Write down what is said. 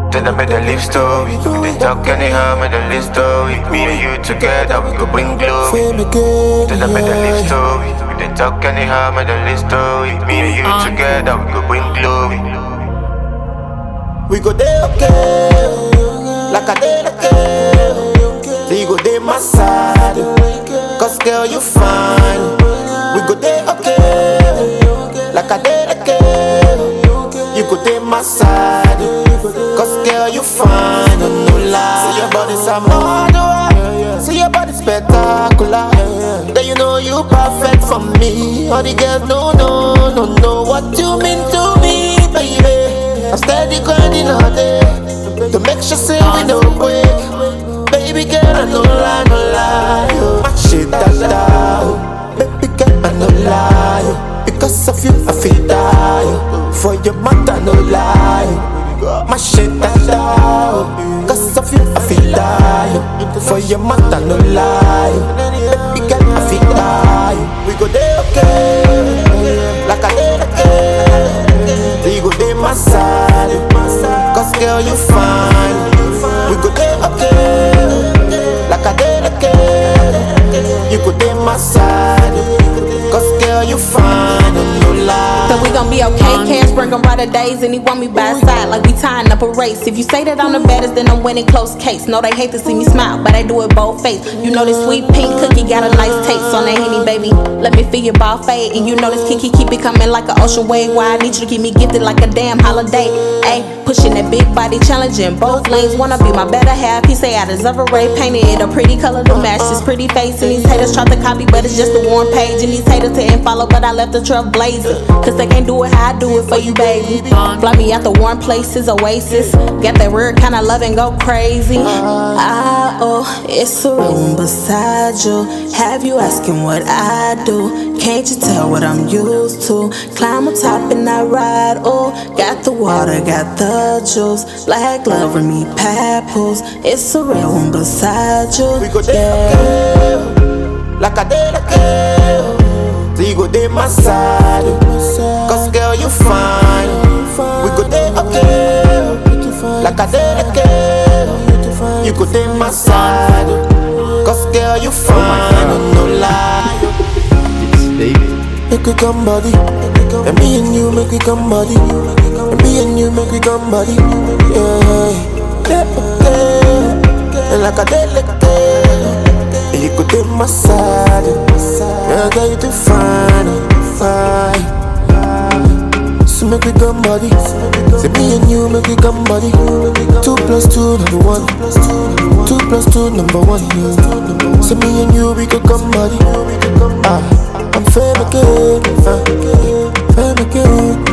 Tell them make the live story. They talk anyhow, make the live story. Me and you together, we could bring glory. Tell them make the live story. They talk anyhow, make the live story. Me and you together, we could bring glory. We go there okay, like I did okay. So you go there my side, cause girl you fine. We go there okay, like I did okay. You go there my side, cause girl you fine, no lie. See your body's a model, see your body's spectacular. Then you know you perfect for me. All the girls know what you mean to me, baby. I'm steady grinding all day to make sure say we no break. Baby girl, I no lie, oh. My shit that baby girl, I no lie, oh. Because of you, I feel die, oh. For your mother, no lie, oh. My shit that because of you, I feel die, oh. For your mother, no lie, oh. Baby girl, I feel die, oh. We go there okay, like I did okay. So you go there my side, cause girl you fine. We go there okay, like I did okay. You go there my side, cause girl you fine, no lie. So we gon' be okay, cash bring 'em brighter days. And he want me by his side like we tying up a race. If you say that I'm the baddest, then I'm winning close case. No, they hate to see me smile, but I do it both face. You know this sweet pink cookie got a nice taste on that Henny, baby. Let me feel your ball fade. And you know this kinky keep it coming like an ocean wave. Why I need you to keep me gifted like a damn holiday. Ayy, pushing that big body, challenging both lanes. Wanna be my better half, he say I deserve a ray. Painted it a pretty color to match this pretty face. And these haters try to copy, but it's just a warm page. And these haters didn't follow, but I left the trail blazing. Cause they can't do it how I do it for you, baby. Fly me out the warm places, oasis. Got that rare kind of love and go crazy. It's a room beside you. Have you asking what I do? Can't you tell what I'm used to? Climb on top and I ride, oh. Got the water, got the juice. Black love with me, papples. It's a real one beside you. We go there okay, like I did okay. So you go there my side, cause girl you fine. We go there okay, like I did okay. You go there my side, cause girl you fine, no lie. Make we come body, and me and you make we come body, and me and you make we come body. Yeah, okay, and like I did okay. You go there my side, yeah, girl you too fine, fine. So make we come body, say me and you make we come body. 2 + 2 number 1, 2 + 2 number 1. So me and you we could come body. I'm fame again, fame again.